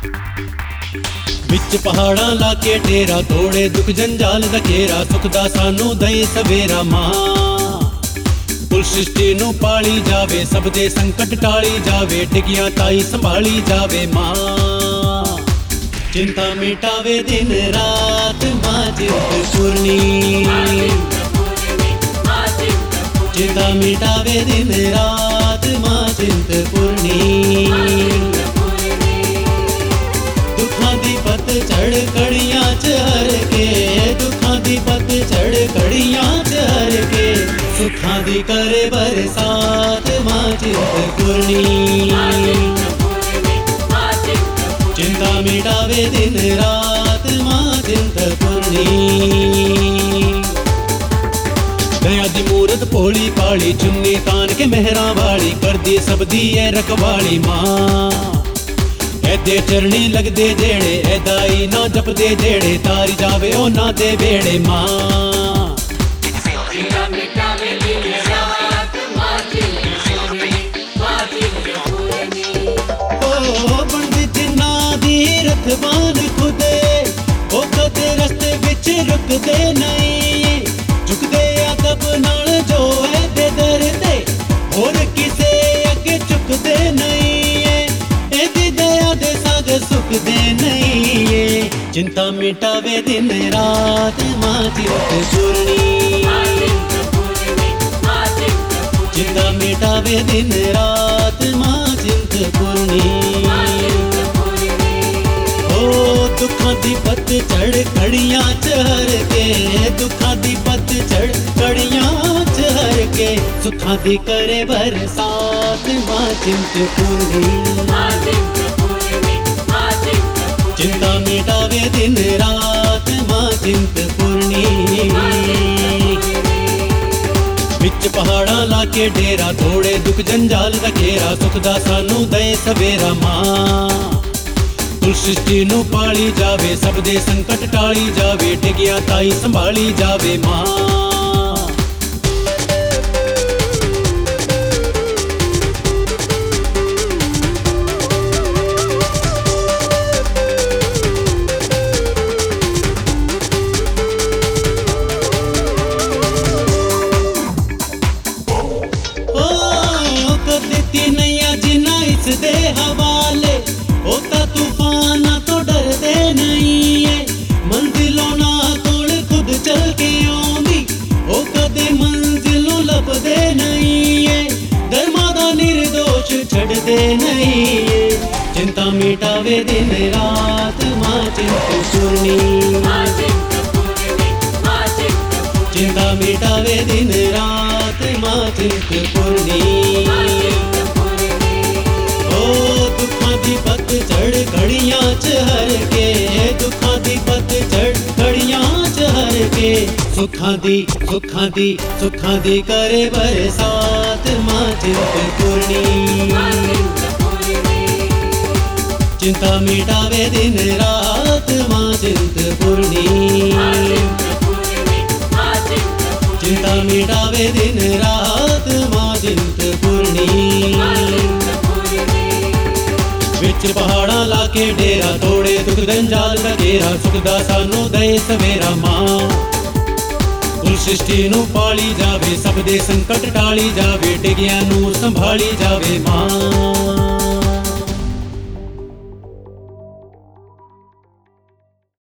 विच पहाड़ा लाके डेरा तोड़े दुख जंजाल दा घेरा सुख दा सानू दे सवेरा मां कुल सृष्टि नू पाली जावे सब दे संकट टाली जावे डिगियां ताई संभाली जावे मां चिंता मिटावे दिन रात मां चिंतपूर्णी चिंता मिटावे दिन रात मां चिंतपूर्णी दुखां दी पतझड़ कड़ियां च हर के दुखां दी पतझड़ कड़ियां च हर के सुखां दी करे बरसात मां चिंतपूर्णी चिंता मिटावे दिन रात मां चिंतपूर्णी दया दी मूरत भोली पाली चुन्नी तान के मेहरा वाली कर दी सब दी है रखवाली मां ऐदे चरणी लगदे जेड़े ऐदाई ना जपदे जेड़े तारी जावे ओ ना दे बेड़े मां बनदी जिन्ना दी रथवान खुदे ओ कदे रस्ते विच रुकदे नहीं झुकदे अदब नाल जो ऐदे दर ते होर किसे अगे झुकदे नहीं ऐदी दया दे साग सुखदे नहीं चिंता मिटावे दिन रात मां चिंतपूर्णी चिंता मिटावे दिन रात मां चिंतपूर्णी दुखां दी पतझड़ कड़ियां च हर के दुखां दी पतझड़ कड़ियां च हर के सुखां दी करे बरसात मां चिंतपूर्णी चिंता मिटावे दिन रात मां चिंतपूर्णी विच पहाड़ा लाके डेरा तोड़े दुख जंजाल दा घेरा सुख दा सानू दे सवेरा मां कुल सृष्टि नू पाली जावे सब दे संकट टाली जावे डिगियां ताई संभाली जावे मां कर देती नैया जिन्ना इस दे हवाले होता तूफान तो डरदे नहीं है मंजिलों ना तोड़ खुद चल के आउंदी ओ कदे मंजिलों लभदे नहीं है धर्मा दा निर्दोष छड़दे नहीं है चिंता मिटावे दिन रात मां चिंतपूर्णी चिंता मिटावे दिन रात मां चिंतपूर्णी दुखां दी पतझड़ कड़ियां च हर के दुखां दी पतझड़ कड़ियां च हर के सुखां दी करे बरसात मां चिंतपूर्णी चिंता मिटावे दिन रात मां चिंतपूर्णी चिंता मिटावे दिन रात मां चिंतपूर्णी विच पहाड़ा लाके डेरा तोड़े दुख जंजाल दा घेरा सुख दा सानू दे सवेरा मां कुल सृष्टि नू पाली जावे सब दे संकट टाली जावे डिगियां नू संभाली जावे मां।